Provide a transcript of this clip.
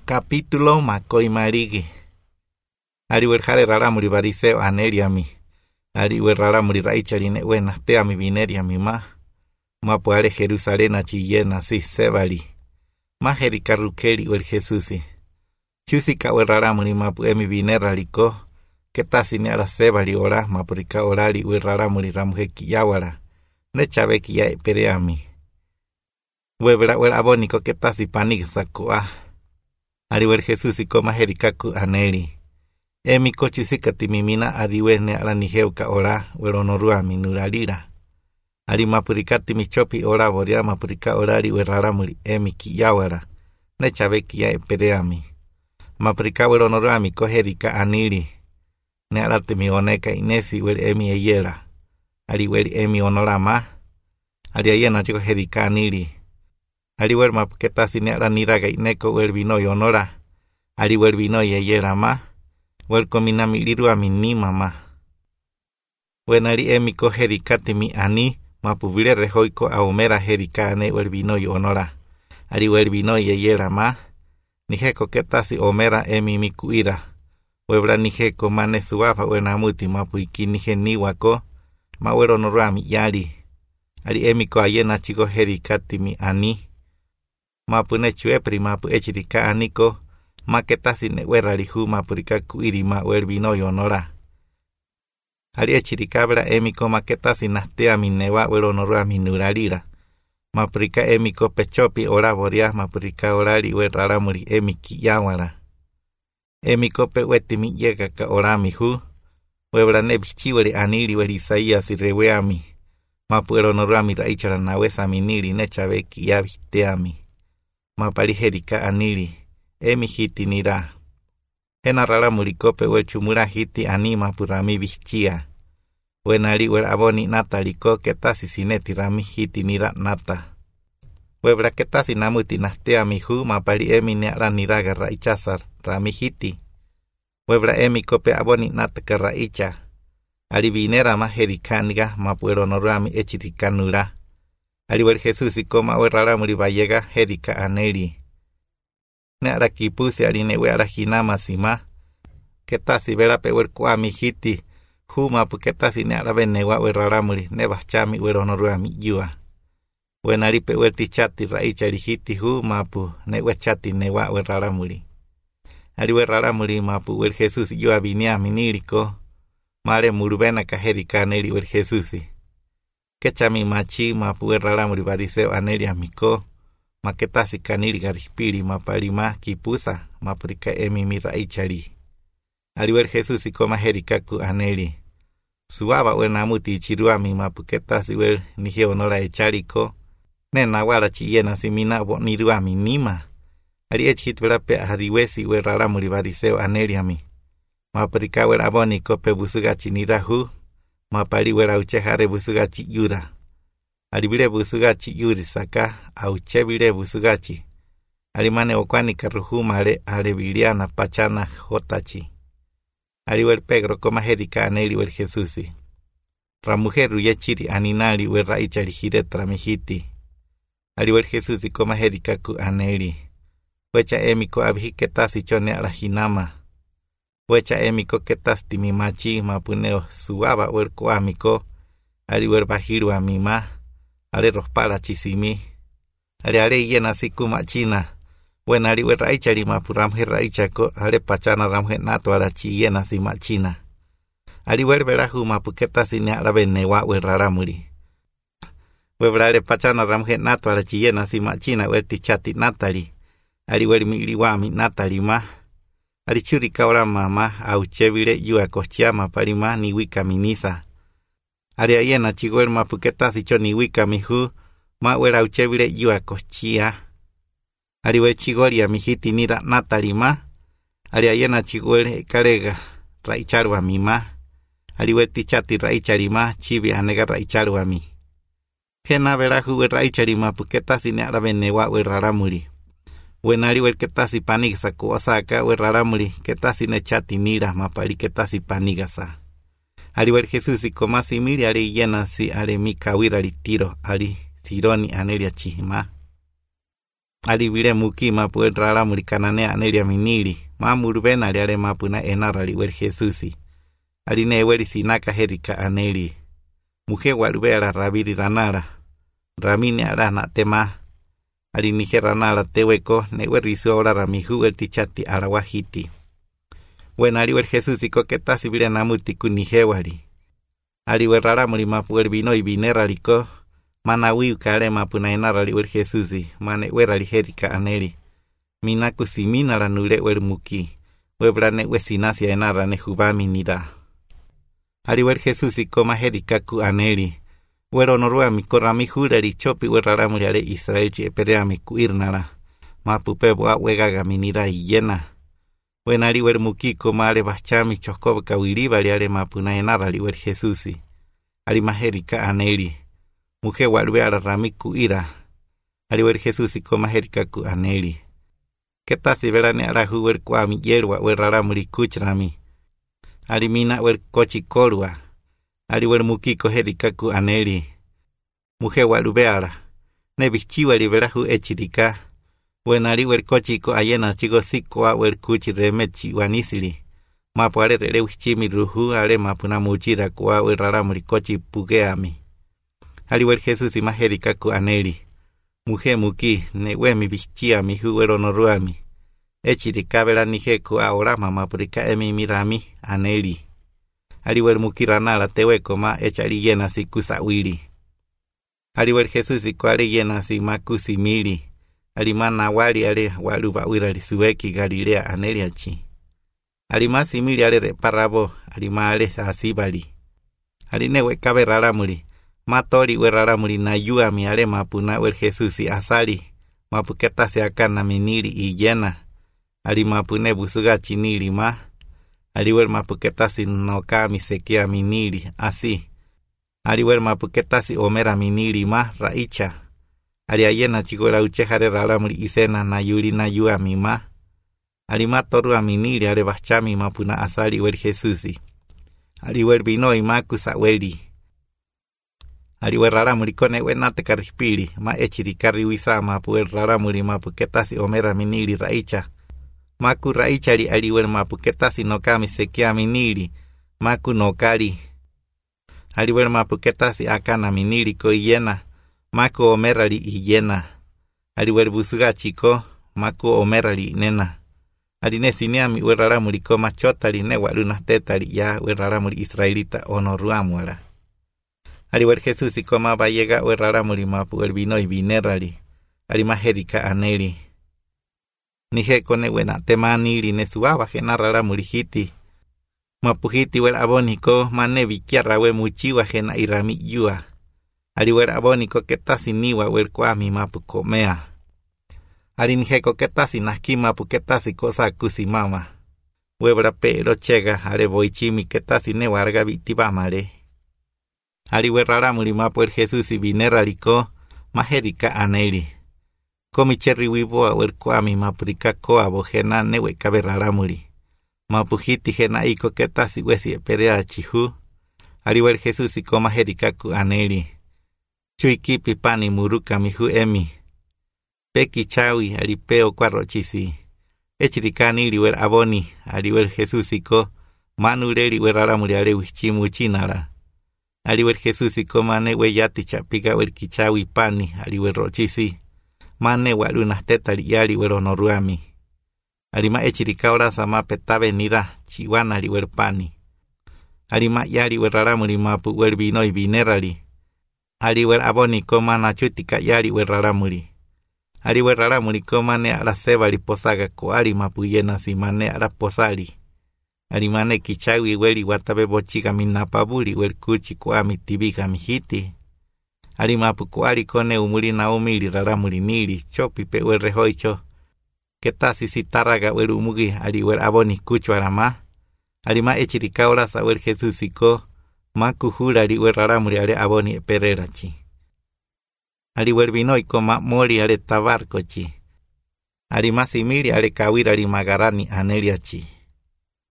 Capítulo Makoi Marigi. Ariwerjare raramuri bariseo aneriami. Ariwer raramuri raicharine buena teami bineriami ma. Mapuare Jerusalén chillena si sebali. Majeri carruqueri wer Jesusi. Chusika wer raramuri mapu emi bineraliko. Ketasi ni ara sebali ora mapurika orari wer raramuri ramujeki yawara. Nechabeki ya pereami. Webra wer aboniko ketasi panik sakoa. Ariwer Jesusi koma herikaku aneri. Emi kochusika timimina adiwene ala niheuka ora weronorua minuralira. Ari mapurikati michopi ora boria mapurika orari weraramuri emi kiyawara. Nechabeki ya pereami. Mapurika weronorua mikoherika aniri. Ne alate mi oneka inesi wer emi eyera. Ari wer emi onorama. Ari ayena chiko herika aniri. Ari wer mapuketasi ne ala niraga ineko wer vino yonora. Ari wer vino yeyera ma. Wer kominami lirua minima ma. Wenari emi ko herikati mi ani. Mapuvire rehoiko aumera herika ane wer vino yonora. Ari wer vino yeyera ma. Nijeko ketasi omera emi mikuira. Webra nijeko mane suafa wenamuti mapuiki nije niwako. Ma wer onorua mi yari. Ari emi ko ayena chiko herikati mi ani. Mapune chuepri mapu echirika aniko. Maketasi ne werarihu mapurika kuirima wer vino yonora. Ari echirikabra emiko maketasi nastea minewa wer onorua minurarira. Mapurika emiko pechopi ora boria mapurika orari wer raramuri emiki yawara. Emiko pe wetimi yega ka oramihu. Webra nebichiweri aniri wer Isaías reweami. Mapu wer onorua mi raichara nawesa miniri nechabeki yabiteami. Mapari herika aniri. Emi hiti nira. Hena raramuri kope wer chumura hiti anima purami bichia. Wenari wer aboni nata liko ketasi sineti rami hiti nira nata. Webra ketasi namuti nastea mihu mapari emi neara niraga raichasar rami hiti. Webra emi kope aboni nata ka raicha. Ari binera ma herikaniga mapuero norami echirikanura. Ari wer Jesusi koma wer raramuri bayega herika aneri. Ne ara kipusi arine we ara hinama sima. Ketasi vera pe wer kuami hiti. Huma pu ketasi ne ara benewa wer raramuri ne bachami wer onorua mi yua. Wenari pe wer tichati raichari hiti huma pu ne we chati newa wer raramuri. Ari wer raramuri mapu wer Jesusi yua binia miniriko. Mare murubena kaherika aneri wer Jesusi. Kechami machi mapu wer raramuri bariseo aneri amiko. Maketasi kaniri garispiri mapalima kipusa mapurika emi miraichari. Ari wer Jesusi koma herikaku aneri. Suaba wer namuti ichiruami mapuketasi wer nije onora echariko. Nena wala chiyena simina bo niruami nima. Ari echit verape ariwesi wer raramuri bariseo aneriami. Mapurika wer aboni kope busugachi nirahu. Mapari wer auchehare busugachi yura. Aribire busugachi yuri saka auchebire busugachi. Arimane okwani karuhu mare arebiliana pachana hotachi. Ariwer Pedro koma herika aneri wer Jesusi. Ramujeru yechiri aninari wer raichari hiretra mihiti. Ariwer Jesusi koma herika ku aneri. Wecha emiko abhiketasi chone arahinama. Wecha emiko ketasti mimachi mapuneo suaba wer koamiko. Ariwer bahiru amima. Are rospara chisimi. Are yena sikuma china. Wenari wer raichari mapuramje raichako. Are pachana ramje nato ara chiyena sima china. Ari wer verahu mapuketa sine arabe newa wer raramuri. Webrare pachana ramje nato ara chiyena sima china wer tichati natari. Ari wer miliwami natari ma. Ari churika ora mama auchevire yua kochiama parima ni wika minisa. Ari ayena chigwer mapuketa si choni wika mihu. Ma wer auchevire yua kochia. Ari wer chigoria mihiti nira natari ma. Ari ayena chigwer karega raicharwa mi ma. Ari wer tichati raichari ma chibi anega raicharwa mi. Hena verahu wer raichari mapuketa si ne arabe newa wer raramuri. Wenari wer ketasi panigasa kuasaka wer raramuri ketasi ne chati nira mapari ketasi panigasa. Ari wer Jesusi koma simiri ari yena si ari mikawira ritiro ari sironi aneria chihima. Alivile muki mapu el rara muri kananea anelia minili. Mamurben aliare mapuna enarali wer Jesusi. Aline weri sinaka herika aneli. Mujer walve a la rabiri ranara. Ramine arana tema. Alinije ranara tehueco, nehuerizo ahora ramihu el tichati arawahiti. Buena aliwer Jesusi coquetasi virenamuti kunijewari. Aliwer raramuri mapu el vino y vineralico. Manawi kare mapuna enarali wer Jesusi. Mane werali herika aneli. Minaku simina la nule wer muki. Webrane wesinasia enara nejubami nida. Aliwer Jesusi koma herikaku aneli. Wero norua mi korami hureri chopi werraramuri ale Israel chi epereami ku irnara. Mapu pebo a wegaga minira yena. Wen aliwer muki koma ale bachami chokob kawiribari ale mapuna enara aliwer Jesusi. Alima herika aneli. Mujer walve ala rami ku ira. Aliwer Jesusi koma herikaku aneli. Ketasi verane ala huwer kwa mi yerwa werraramuri kuchrami. Alimina wer kochi korua. Aliwer mukiko herikaku aneli. Mujer walubeara. Nebichiwa liberahu echirika. Wen aliwer kochiko ayena chigo sikoa wer kuchi remechi wanisili. Mapuare releuchimi ruhu ale mapuna muchira kwa werraramuri kochi pugeami. Aliwer Jesusi ma herikaku aneli. Mujer muki newemi bichiami huwer onoruami. Echirika vera nijeku ahora mama purika emi mirami aneli. Aliwer mukiranala tehueco ma echari yena si kusawiri. Aliwer Jesusi kuali yena si makusi mili. Alimana wali ale waluba uirali sueki Galilea aneliachi. Alima simili ale reparabo alima ale asibali. Alinewe kabe raramuri. Matori we raramuri na yuami ale mapuna wer Jesusi asali. Mapuketa se akana minili y yena. Alimapune busuga chinili ma. Aliwer mapuketasi no kami sekia minili así. Aliwer mapuketasi omera minili ma raicha. Aliayena chigora uchejare raramuri isena na yuri na yuami ma. Alimatoru aminili ale bachami mapuna asali wer Jesusi. Aliwer vino y makusa weri. Aliwer raramuri kone wenate karispili ma echirikari wisa mapu raramuri mapuketasi omera minili raicha. Maku raichari aliwer mapuketasi no kami sekia minili. Maku no kari. Aliwer mapuketasi akana minili ko yena. Maku omerali yena. Aliwer busuga chiko. Maku omerali nena. Aline sineami werraramuri ko machotari ne waluna tetari ya werraramuri israelita onoruamuara. Aliwer Jesusi koma bayega werraramuri mapu el vino y vinerali. Alima herika aneli. Nije kone wena temanili nesuaba jena raramuri hiti. Mapuhiti wer aboniko mane vikiarra we muchiwa jena irami yua. Aliwer aboniko ketasi niwa wer kwami mapu komea. Alinjeko ketasi naski mapu ketasi cosa kusimama. Webra pero chega ale boichimi ketasi ne warga vitibamare. Aliwer raramuri mapu el Jesusi vinerariko maherika aneli. Komi cherry wibo awer kwami mapurika ko abojena newe kabe raramuri. Mapuhiti jena iko ketasi wesi eperea chihu. Aliwer Jesusi koma herikaku aneli. Chuikipi pani muruka mihu emi. Peki chawi alipeo kwarochisi. Echirikani liwer aboni. Aliwer Jesusi ko manureli wer raramuri ale wichimu chinara. Aliwer Jesusi ko mane we yati chapika wer kichawi pani aliwer rochisi. Mane waluna tetari yali wer onoruami. Alima echirikaora sama petabe nira chiwana liwer pani. Alima yali wer raramuri mapu wer vino y vinerali. Aliwer aboni koma nachutika yali wer raramuri. Aliwer raramuri koma ne ala sebali posaga ko ali mapu yena si mane ala posali. Alimane kichawi weli watabe bochiga minapabuli wer kuchi kwa mitibika mihiti. Alimapu kuali kone umuli na umili raramuri nili chopi pe wer rehoicho. Ketasi sitaraga wer umugi aliwer aboni kucho arama. Alima echirikaora sa wer Jesusi ko maku hurari wer raramuri ale aboni epererachi. Aliwer vinoi koma mori ale tabarkochi. Alima simili ale kawira alimagarani aneliachi.